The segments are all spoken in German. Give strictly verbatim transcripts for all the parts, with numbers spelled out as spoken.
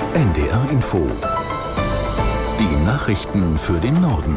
N D R Info. Die Nachrichten für den Norden.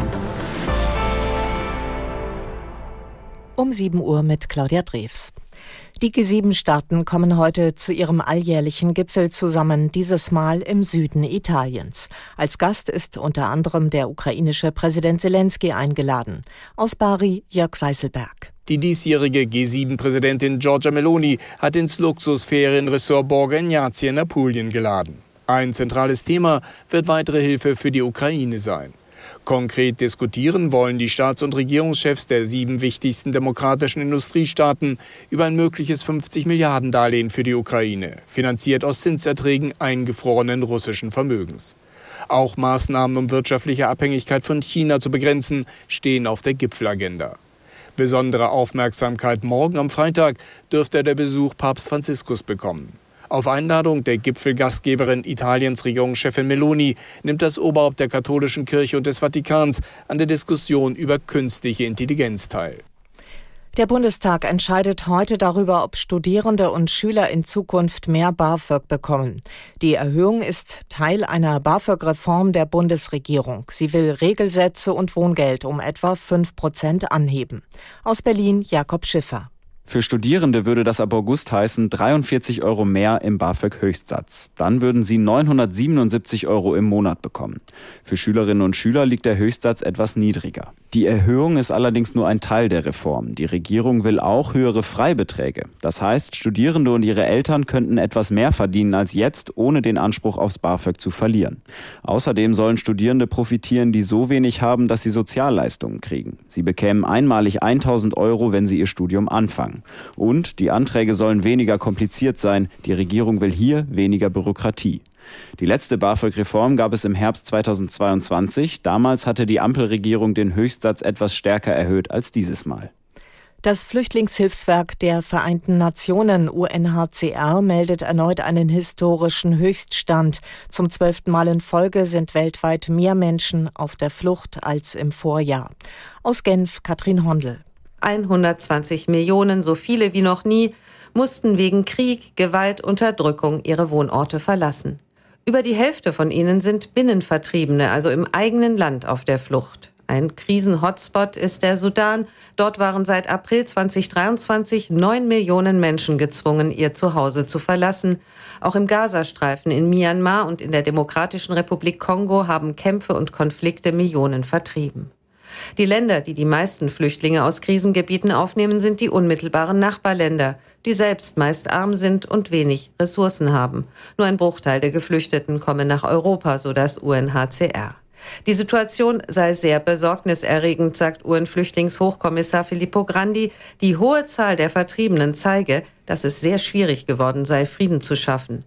Um sieben Uhr mit Claudia Drews. Die G sieben Staaten kommen heute zu ihrem alljährlichen Gipfel zusammen, dieses Mal im Süden Italiens. Als Gast ist unter anderem der ukrainische Präsident Zelensky eingeladen. Aus Bari, Jörg Seiselberg. Die diesjährige G sieben Präsidentin Giorgia Meloni hat ins Luxusferienresort Borgo Egnazia in Apulien geladen. Ein zentrales Thema wird weitere Hilfe für die Ukraine sein. Konkret diskutieren wollen die Staats- und Regierungschefs der sieben wichtigsten demokratischen Industriestaaten über ein mögliches fünfzig Milliarden Darlehen für die Ukraine, finanziert aus Zinserträgen eingefrorenen russischen Vermögens. Auch Maßnahmen, um wirtschaftliche Abhängigkeit von China zu begrenzen, stehen auf der Gipfelagenda. Besondere Aufmerksamkeit morgen am Freitag dürfte der Besuch Papst Franziskus bekommen. Auf Einladung der Gipfelgastgeberin Italiens Regierungschefin Meloni nimmt das Oberhaupt der katholischen Kirche und des Vatikans an der Diskussion über künstliche Intelligenz teil. Der Bundestag entscheidet heute darüber, ob Studierende und Schüler in Zukunft mehr BAföG bekommen. Die Erhöhung ist Teil einer BAföG-Reform der Bundesregierung. Sie will Regelsätze und Wohngeld um etwa fünf Prozent anheben. Aus Berlin Jakob Schiffer. Für Studierende würde das ab August heißen dreiundvierzig Euro mehr im BAföG-Höchstsatz. Dann würden sie neunhundertsiebenundsiebzig Euro im Monat bekommen. Für Schülerinnen und Schüler liegt der Höchstsatz etwas niedriger. Die Erhöhung ist allerdings nur ein Teil der Reform. Die Regierung will auch höhere Freibeträge. Das heißt, Studierende und ihre Eltern könnten etwas mehr verdienen als jetzt, ohne den Anspruch aufs BAföG zu verlieren. Außerdem sollen Studierende profitieren, die so wenig haben, dass sie Sozialleistungen kriegen. Sie bekämen einmalig tausend Euro, wenn sie ihr Studium anfangen. Und die Anträge sollen weniger kompliziert sein. Die Regierung will hier weniger Bürokratie. Die letzte BAföG-Reform gab es im Herbst zweitausendzweiundzwanzig. Damals hatte die Ampelregierung den Höchstsatz etwas stärker erhöht als dieses Mal. Das Flüchtlingshilfswerk der Vereinten Nationen U N H C R meldet erneut einen historischen Höchststand. Zum zwölften Mal in Folge sind weltweit mehr Menschen auf der Flucht als im Vorjahr. Aus Genf Katrin Hondel. hundertzwanzig Millionen, so viele wie noch nie, mussten wegen Krieg, Gewalt, Unterdrückung ihre Wohnorte verlassen. Über die Hälfte von ihnen sind Binnenvertriebene, also im eigenen Land auf der Flucht. Ein Krisen-Hotspot ist der Sudan. Dort waren seit April zweitausenddreiundzwanzig neun Millionen Menschen gezwungen, ihr Zuhause zu verlassen. Auch im Gazastreifen in Myanmar und in der Demokratischen Republik Kongo haben Kämpfe und Konflikte Millionen vertrieben. Die Länder, die die meisten Flüchtlinge aus Krisengebieten aufnehmen, sind die unmittelbaren Nachbarländer, die selbst meist arm sind und wenig Ressourcen haben. Nur ein Bruchteil der Geflüchteten komme nach Europa, so das U N H C R. Die Situation sei sehr besorgniserregend, sagt U N-Flüchtlingshochkommissar Filippo Grandi. Die hohe Zahl der Vertriebenen zeige, dass es sehr schwierig geworden sei, Frieden zu schaffen.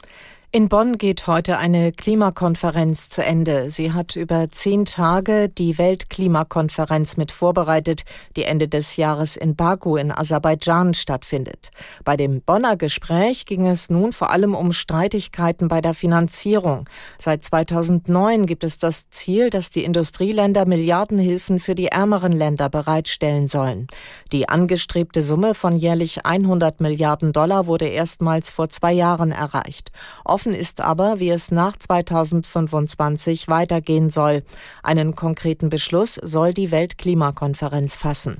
In Bonn geht heute eine Klimakonferenz zu Ende. Sie hat über zehn Tage die Weltklimakonferenz mit vorbereitet, die Ende des Jahres in Baku in Aserbaidschan stattfindet. Bei dem Bonner Gespräch ging es nun vor allem um Streitigkeiten bei der Finanzierung. Seit zweitausendneun gibt es das Ziel, dass die Industrieländer Milliardenhilfen für die ärmeren Länder bereitstellen sollen. Die angestrebte Summe von jährlich hundert Milliarden Dollar wurde erstmals vor zwei Jahren erreicht. Offen ist aber, wie es nach zweitausendfünfundzwanzig weitergehen soll. Einen konkreten Beschluss soll die Weltklimakonferenz fassen.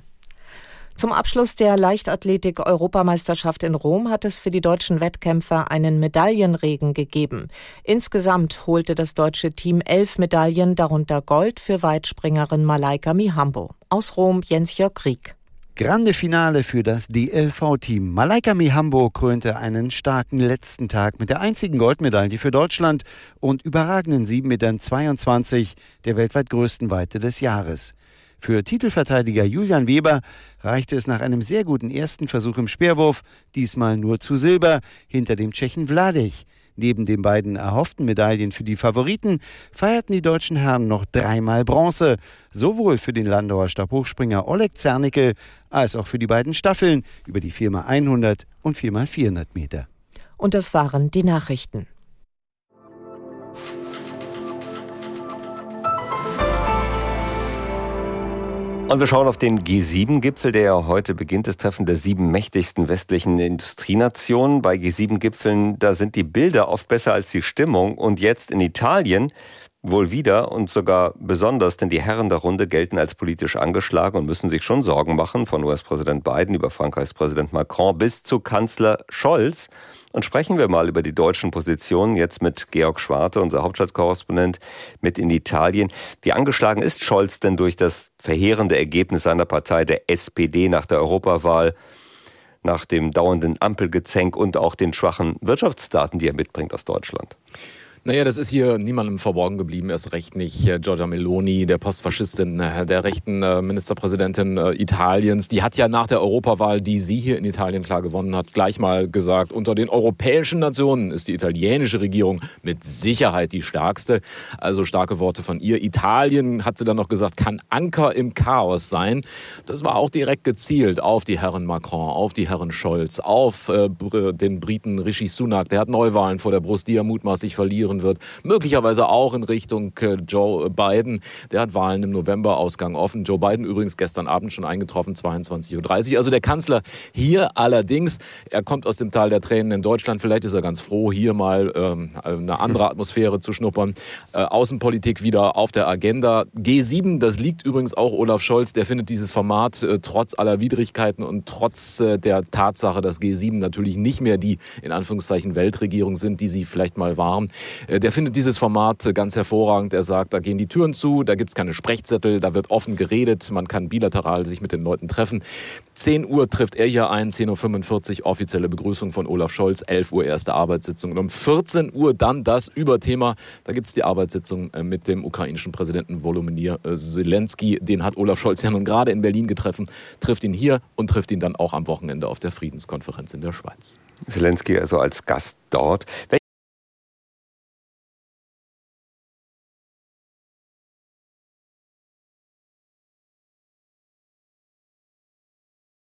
Zum Abschluss der Leichtathletik-Europameisterschaft in Rom hat es für die deutschen Wettkämpfer einen Medaillenregen gegeben. Insgesamt holte das deutsche Team elf Medaillen, darunter Gold für Weitspringerin Malaika Mihambo. Aus Rom Jens-Jörg Rieck. Grande Finale für das D L V-Team. Malaika Mihambo krönte einen starken letzten Tag mit der einzigen Goldmedaille für Deutschland und überragenden sieben Komma zweiundzwanzig Metern, der weltweit größten Weite des Jahres. Für Titelverteidiger Julian Weber reichte es nach einem sehr guten ersten Versuch im Speerwurf diesmal nur zu Silber hinter dem Tschechen Wladich. Neben den beiden erhofften Medaillen für die Favoriten feierten die deutschen Herren noch dreimal Bronze, sowohl für den Landauer Stabhochspringer Oleg Zernicke als auch für die beiden Staffeln über die vier mal hundert und vier mal vierhundert Meter. Und das waren die Nachrichten. Und wir schauen auf den G sieben Gipfel, der ja heute beginnt, das Treffen der sieben mächtigsten westlichen Industrienationen. Bei G sieben Gipfeln, da sind die Bilder oft besser als die Stimmung. Und jetzt in Italien wohl wieder und sogar besonders, denn die Herren der Runde gelten als politisch angeschlagen und müssen sich schon Sorgen machen, von U S-Präsident Biden über Frankreichs Präsident Macron bis zu Kanzler Scholz. Und sprechen wir mal über die deutschen Positionen jetzt mit Georg Schwarte, unser Hauptstadtkorrespondent, mit in Italien. Wie angeschlagen ist Scholz denn durch das verheerende Ergebnis seiner Partei, der S P D, nach der Europawahl, nach dem dauernden Ampelgezänk und auch den schwachen Wirtschaftsdaten, die er mitbringt aus Deutschland? Naja, das ist hier niemandem verborgen geblieben, erst recht nicht äh, Giorgia Meloni, der Postfaschistin, äh, der rechten äh, Ministerpräsidentin äh, Italiens. Die hat ja nach der Europawahl, die sie hier in Italien klar gewonnen hat, gleich mal gesagt, unter den europäischen Nationen ist die italienische Regierung mit Sicherheit die stärkste. Also starke Worte von ihr. Italien, hat sie dann noch gesagt, kann Anker im Chaos sein. Das war auch direkt gezielt auf die Herren Macron, auf die Herren Scholz, auf äh, den Briten Rishi Sunak. Der hat Neuwahlen vor der Brust, die er mutmaßlich verlieren wird. Möglicherweise auch in Richtung äh, Joe Biden. Der hat Wahlen im November, Ausgang offen. Joe Biden übrigens gestern Abend schon eingetroffen, zweiundzwanzig Uhr dreißig. Also der Kanzler hier allerdings, er kommt aus dem Tal der Tränen in Deutschland. Vielleicht ist er ganz froh, hier mal ähm, eine andere Atmosphäre zu schnuppern. Äh, Außenpolitik wieder auf der Agenda. G sieben, das liegt übrigens auch Olaf Scholz. Der findet dieses Format äh, trotz aller Widrigkeiten und trotz äh, der Tatsache, dass G sieben natürlich nicht mehr die, in Anführungszeichen, Weltregierung sind, die sie vielleicht mal waren. Der findet dieses Format ganz hervorragend. Er sagt, da gehen die Türen zu, da gibt es keine Sprechzettel, da wird offen geredet, man kann bilateral sich mit den Leuten treffen. zehn Uhr trifft er hier ein, zehn Uhr fünfundvierzig offizielle Begrüßung von Olaf Scholz, elf Uhr erste Arbeitssitzung und um vierzehn Uhr dann das Überthema. Da gibt es die Arbeitssitzung mit dem ukrainischen Präsidenten Volodymyr Zelensky. Den hat Olaf Scholz ja nun gerade in Berlin getroffen, trifft ihn hier und trifft ihn dann auch am Wochenende auf der Friedenskonferenz in der Schweiz. Zelensky also als Gast dort.